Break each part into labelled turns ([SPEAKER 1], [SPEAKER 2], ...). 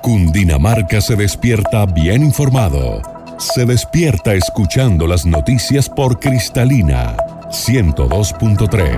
[SPEAKER 1] Cundinamarca se despierta bien informado. Se despierta escuchando las noticias por Cristalina 102.3.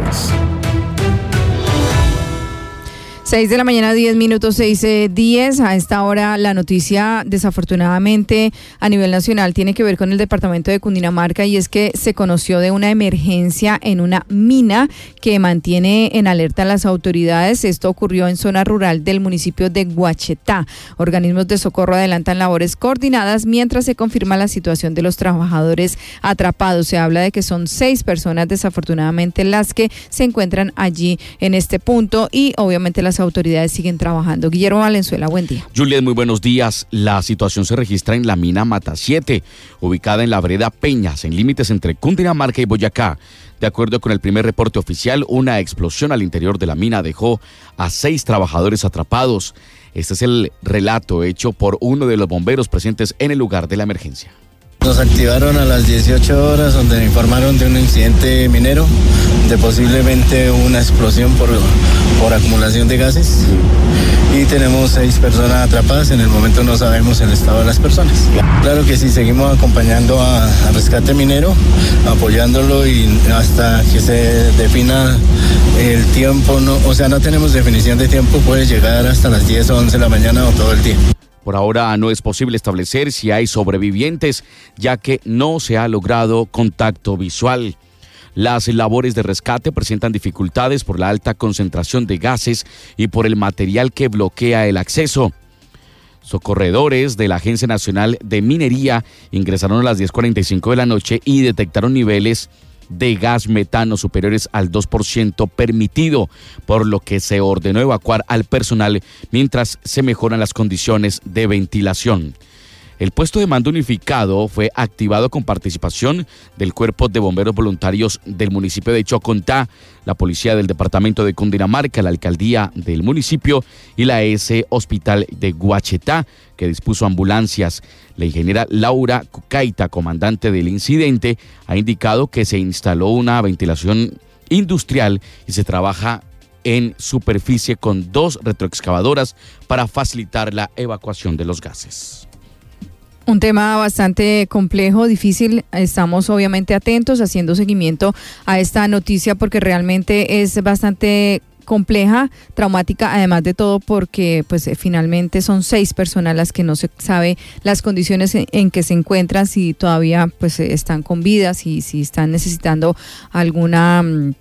[SPEAKER 2] 6 de la mañana, 10 minutos, 6:10. A esta hora la noticia, desafortunadamente, a nivel nacional tiene que ver con el departamento de Cundinamarca, y es que se conoció de una emergencia en una mina que mantiene en alerta a las autoridades. Esto ocurrió en zona rural del municipio de Guachetá. Organismos de socorro adelantan labores coordinadas mientras se confirma la situación de los trabajadores atrapados. Se habla de que son 6 personas, desafortunadamente, las que se encuentran allí en este punto, y obviamente las autoridades siguen trabajando. Guillermo Valenzuela, buen día.
[SPEAKER 3] Juliet, muy buenos días. La situación se registra en la mina Mata 7, ubicada en la vereda Peñas, en límites entre Cundinamarca y Boyacá. De acuerdo con el primer reporte oficial, una explosión al interior de la mina dejó a 6 trabajadores atrapados. Este es el relato hecho por uno de los bomberos presentes en el lugar de la emergencia.
[SPEAKER 4] Nos activaron a las 18 horas, donde me informaron de un incidente minero, de posiblemente una explosión por acumulación de gases. Y tenemos 6 personas atrapadas. En el momento no sabemos el estado de las personas. Claro que sí, seguimos acompañando a rescate minero, apoyándolo, y hasta que se defina el tiempo, no tenemos definición de tiempo, puede llegar hasta las 10 o 11 de la mañana o todo el día.
[SPEAKER 3] Por ahora no es posible establecer si hay sobrevivientes, ya que no se ha logrado contacto visual. Las labores de rescate presentan dificultades por la alta concentración de gases y por el material que bloquea el acceso. Socorredores de la Agencia Nacional de Minería ingresaron a las 10:45 de la noche y detectaron niveles de gas metano superiores al 2% permitido, por lo que se ordenó evacuar al personal mientras se mejoran las condiciones de ventilación. El puesto de mando unificado fue activado con participación del Cuerpo de Bomberos Voluntarios del municipio de Chocontá, la Policía del Departamento de Cundinamarca, la Alcaldía del municipio y la ES Hospital de Guachetá, que dispuso ambulancias. La ingeniera Laura Cucaita, comandante del incidente, ha indicado que se instaló una ventilación industrial y se trabaja en superficie con 2 retroexcavadoras para facilitar la evacuación de los gases.
[SPEAKER 2] Un tema bastante complejo, difícil. Estamos obviamente atentos, haciendo seguimiento a esta noticia, porque realmente es bastante compleja, traumática, además de todo porque pues finalmente son 6 personas las que no se sabe las condiciones en que se encuentran, si todavía pues están con vida, si están necesitando alguna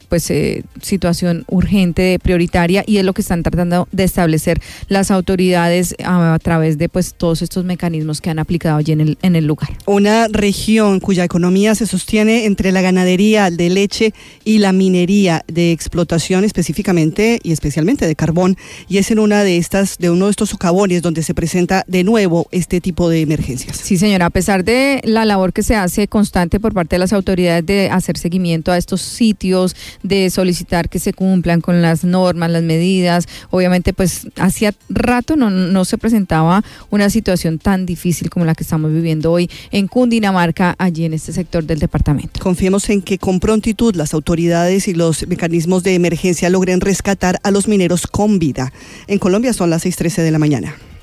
[SPEAKER 2] situación urgente, prioritaria, y es lo que están tratando de establecer las autoridades a través de pues todos estos mecanismos que han aplicado allí en el lugar.
[SPEAKER 5] Una región cuya economía se sostiene entre la ganadería de leche y la minería de explotación, específicamente y especialmente de carbón, y es en uno de estos socavones donde se presenta de nuevo este tipo de emergencias.
[SPEAKER 2] Sí, señora, a pesar de la labor que se hace constante por parte de las autoridades de hacer seguimiento a estos sitios, de solicitar que se cumplan con las normas, las medidas, obviamente pues hacía rato no se presentaba una situación tan difícil como la que estamos viviendo hoy en Cundinamarca, allí en este sector del departamento.
[SPEAKER 5] Confiemos en que con prontitud las autoridades y los mecanismos de emergencia logren rescatar a los mineros con vida. En Colombia son las 6:13 de la mañana.